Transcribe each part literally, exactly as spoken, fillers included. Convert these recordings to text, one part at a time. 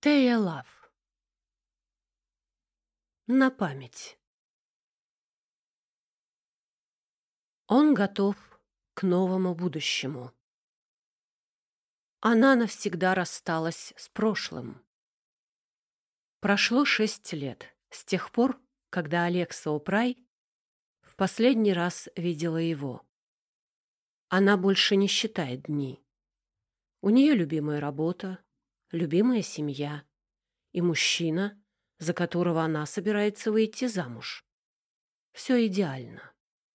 Тея Лав. На память. Он готов к новому будущему. Она навсегда рассталась с прошлым. Прошло шесть лет с тех пор, когда Алекса О'Прай в последний раз видела его. Она больше не считает дни. У нее любимая работа, любимая семья и мужчина, за которого она собирается выйти замуж. Все идеально.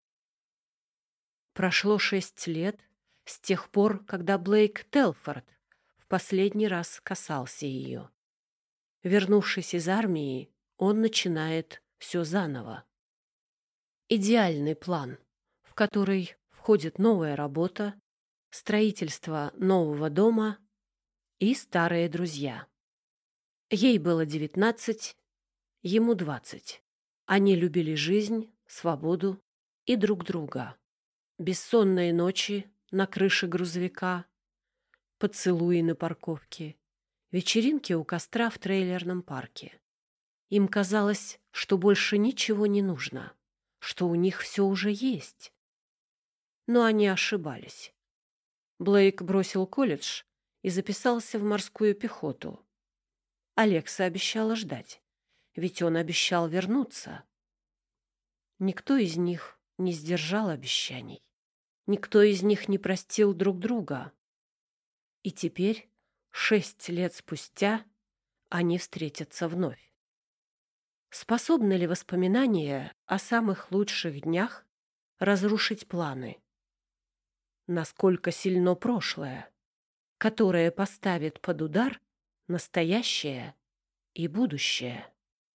Прошло шесть лет с тех пор, когда Блейк Телфорд в последний раз касался ее. Вернувшись из армии, он начинает все заново. Идеальный план, в который входит новая работа, строительство нового дома и старые друзья. Ей было девятнадцать, ему двадцать. Они любили жизнь, свободу и друг друга. Бессонные ночи на крыше грузовика, поцелуи на парковке, вечеринки у костра в трейлерном парке. Им казалось, что больше ничего не нужно, что у них все уже есть. Но они ошибались. Блейк бросил колледж и записался в морскую пехоту. Алекса обещала ждать, ведь он обещал вернуться. Никто из них не сдержал обещаний. Никто из них не простил друг друга. И теперь, шесть лет спустя, они встретятся вновь. Способны ли воспоминания о самых лучших днях разрушить планы? Насколько сильно прошлое, которое поставит под удар настоящее и будущее?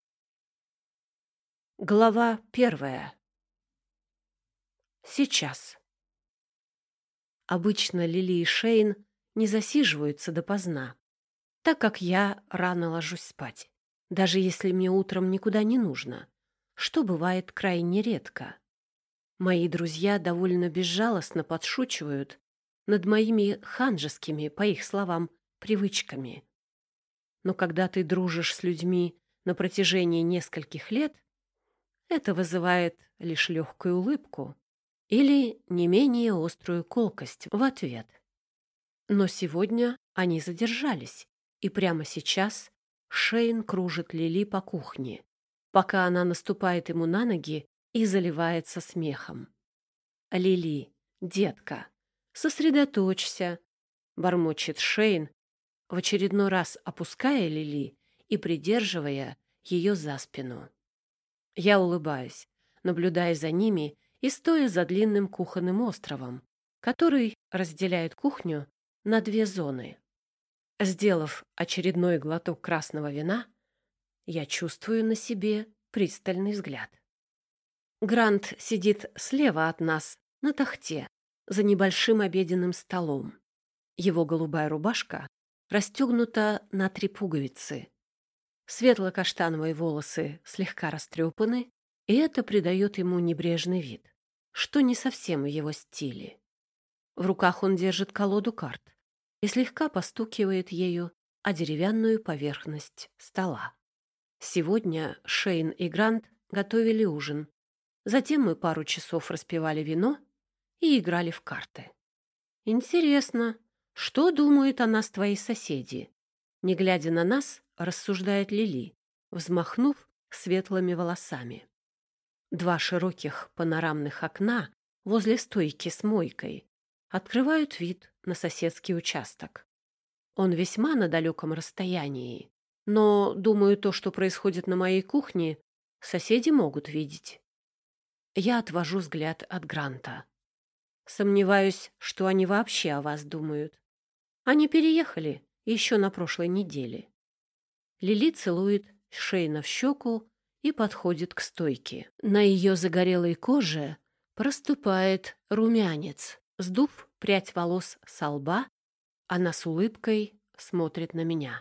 Глава первая. Сейчас. Обычно Лили и Шейн не засиживаются допоздна, так как я рано ложусь спать, даже если мне утром никуда не нужно, что бывает крайне редко. Мои друзья довольно безжалостно подшучивают над моими ханжескими, по их словам, привычками. Но когда ты дружишь с людьми на протяжении нескольких лет, это вызывает лишь легкую улыбку или не менее острую колкость в ответ. Но сегодня они задержались, и прямо сейчас Шейн кружит Лили по кухне, пока она наступает ему на ноги и заливается смехом. «Лили, детка, сосредоточься», — бормочет Шейн, в очередной раз опуская Лили и придерживая ее за спину. Я улыбаюсь, наблюдая за ними и стоя за длинным кухонным островом, который разделяет кухню на две зоны. Сделав очередной глоток красного вина, я чувствую на себе пристальный взгляд. Грант сидит слева от нас, на тахте, за небольшим обеденным столом. Его голубая рубашка расстегнута на три пуговицы. Светло-каштановые волосы слегка растрепаны, и это придает ему небрежный вид, что не совсем в его стиле. В руках он держит колоду карт и слегка постукивает ею о деревянную поверхность стола. Сегодня Шейн и Грант готовили ужин. Затем мы пару часов распивали вино и играли в карты. «Интересно, что думают о нас твои соседи?» Не глядя на нас, рассуждает Лили, взмахнув светлыми волосами. Два широких панорамных окна возле стойки с мойкой открывают вид на соседский участок. Он весьма на далеком расстоянии, но, думаю, то, что происходит на моей кухне, соседи могут видеть. Я отвожу взгляд от Гранта. Сомневаюсь, что они вообще о вас думают. Они переехали еще на прошлой неделе. Лили целует Шейна в щеку и подходит к стойке. На ее загорелой коже проступает румянец. Сдув прядь волос со лба, она с улыбкой смотрит на меня.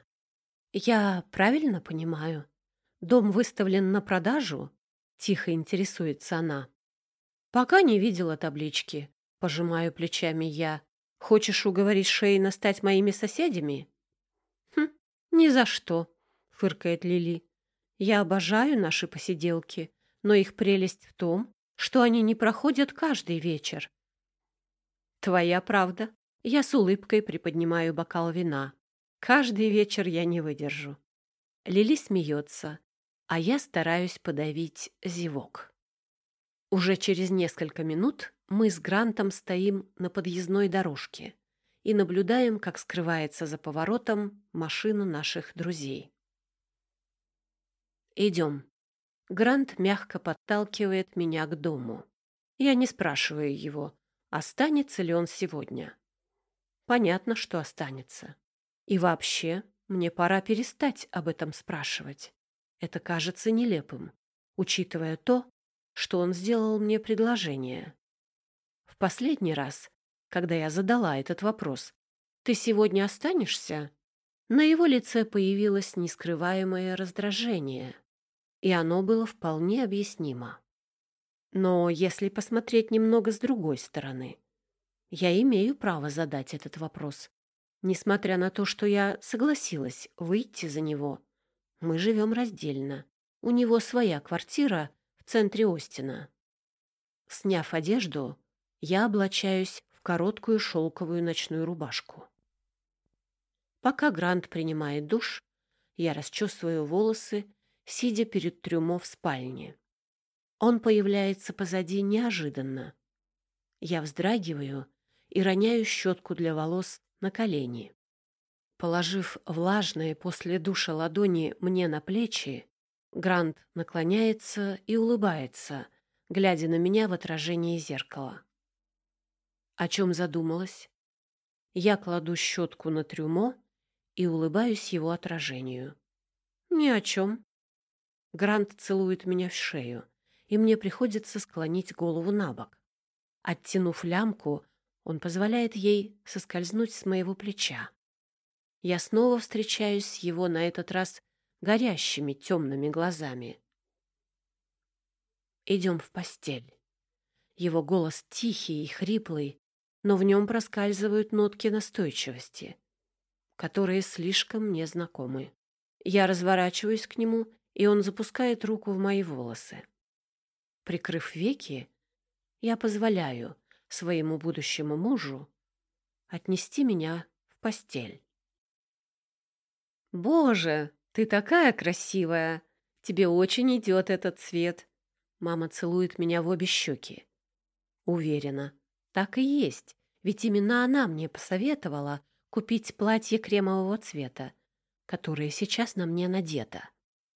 «Я правильно понимаю? Дом выставлен на продажу?» — тихо интересуется она. «Пока не видела таблички», — пожимаю плечами я. «Хочешь уговорить Шейна стать моими соседями?» «Хм, «Ни за что», — фыркает Лили. «Я обожаю наши посиделки, но их прелесть в том, что они не проходят каждый вечер». «Твоя правда». Я с улыбкой приподнимаю бокал вина. «Каждый вечер я не выдержу». Лили смеется, а я стараюсь подавить зевок. Уже через несколько минут мы с Грантом стоим на подъездной дорожке и наблюдаем, как скрывается за поворотом машина наших друзей. «Идем». Грант мягко подталкивает меня к дому. Я не спрашиваю его, останется ли он сегодня. Понятно, что останется. И вообще, мне пора перестать об этом спрашивать. Это кажется нелепым, учитывая то, что он сделал мне предложение. В последний раз, когда я задала этот вопрос, «Ты сегодня останешься?», на его лице появилось нескрываемое раздражение, и оно было вполне объяснимо. Но если посмотреть немного с другой стороны, я имею право задать этот вопрос. Несмотря на то, что я согласилась выйти за него, мы живем раздельно. У него своя квартира в центре Остина. Сняв одежду, я облачаюсь в короткую шелковую ночную рубашку. Пока Грант принимает душ, я расчесываю волосы, сидя перед трюмо в спальне. Он появляется позади неожиданно. Я вздрагиваю и роняю щетку для волос на колени. Положив влажные после душа ладони мне на плечи, Грант наклоняется и улыбается, глядя на меня в отражении зеркала. О чем задумалась? Я кладу щетку на трюмо и улыбаюсь его отражению. Ни о чем. Грант целует меня в шею, и мне приходится склонить голову на бок. Оттянув лямку, он позволяет ей соскользнуть с моего плеча. Я снова встречаюсь с его, на этот раз, горящими темными глазами. «Идем в постель». Его голос тихий и хриплый, но в нем проскальзывают нотки настойчивости, которые слишком мне знакомы. Я разворачиваюсь к нему, и он запускает руку в мои волосы. Прикрыв веки, я позволяю своему будущему мужу отнести меня в постель. «Боже, ты такая красивая! Тебе очень идет этот цвет!» Мама целует меня в обе щеки. Уверена, так и есть, ведь именно она мне посоветовала купить платье кремового цвета, которое сейчас на мне надето.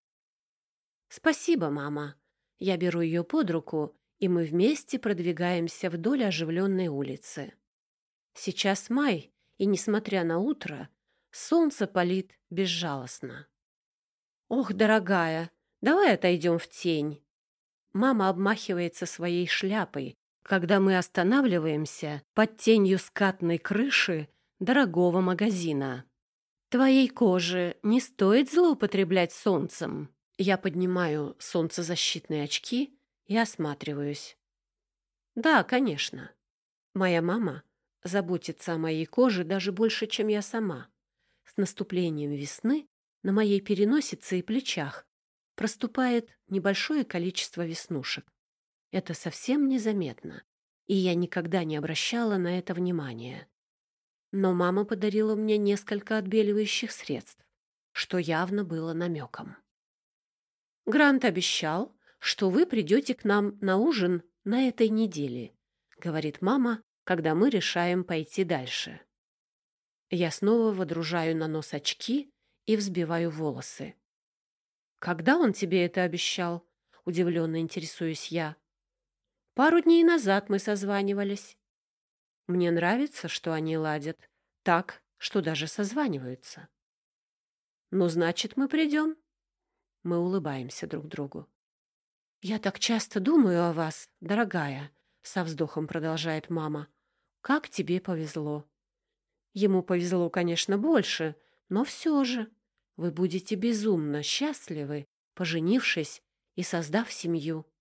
«Спасибо, мама!» Я беру ее под руку, и мы вместе продвигаемся вдоль оживленной улицы. Сейчас май, и, несмотря на утро, солнце палит безжалостно. «Ох, дорогая, давай отойдем в тень!» Мама обмахивается своей шляпой, когда мы останавливаемся под тенью скатной крыши дорогого магазина. «Твоей коже не стоит злоупотреблять солнцем». Я поднимаю солнцезащитные очки и осматриваюсь. Да, конечно. Моя мама заботится о моей коже даже больше, чем я сама. С наступлением весны на моей переносице и плечах проступает небольшое количество веснушек. Это совсем незаметно, и я никогда не обращала на это внимания. Но мама подарила мне несколько отбеливающих средств, что явно было намеком. «Грант обещал, что вы придете к нам на ужин на этой неделе», — говорит мама, когда мы решаем пойти дальше. Я снова водружаю на нос очки и взбиваю волосы. «Когда он тебе это обещал?» — удивленно интересуюсь я. «Пару дней назад мы созванивались». Мне нравится, что они ладят так, что даже созваниваются. «Ну, значит, мы придем». Мы улыбаемся друг другу. «Я так часто думаю о вас, дорогая», — со вздохом продолжает мама. «Как тебе повезло». Ему повезло, конечно, больше, но все же вы будете безумно счастливы, поженившись и создав семью.